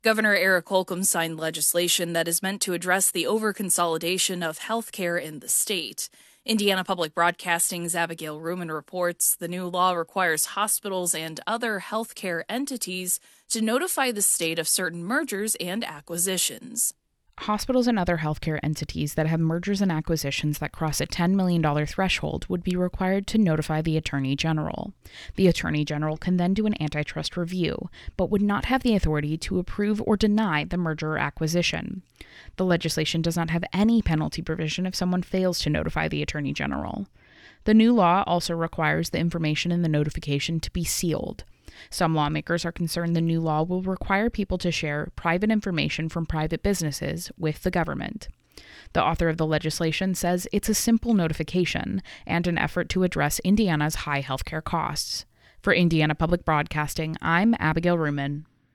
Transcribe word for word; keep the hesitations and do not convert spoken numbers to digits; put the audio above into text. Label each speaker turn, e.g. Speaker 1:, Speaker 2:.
Speaker 1: Governor Eric Holcomb signed legislation that is meant to address the overconsolidation of healthcare in the state. Indiana Public Broadcasting's Abigail Ruman reports the new law requires hospitals and other healthcare entities to notify the state of certain mergers and acquisitions.
Speaker 2: Hospitals and other healthcare entities that have mergers and acquisitions that cross a ten million dollars threshold would be required to notify the Attorney General. The Attorney General can then do an antitrust review, but would not have the authority to approve or deny the merger or acquisition. The legislation does not have any penalty provision if someone fails to notify the Attorney General. The new law also requires the information in the notification to be sealed. Some lawmakers are concerned the new law will require people to share private information from private businesses with the government. The author of the legislation says it's a simple notification and an effort to address Indiana's high healthcare costs. For Indiana Public Broadcasting, I'm Abigail Ruman.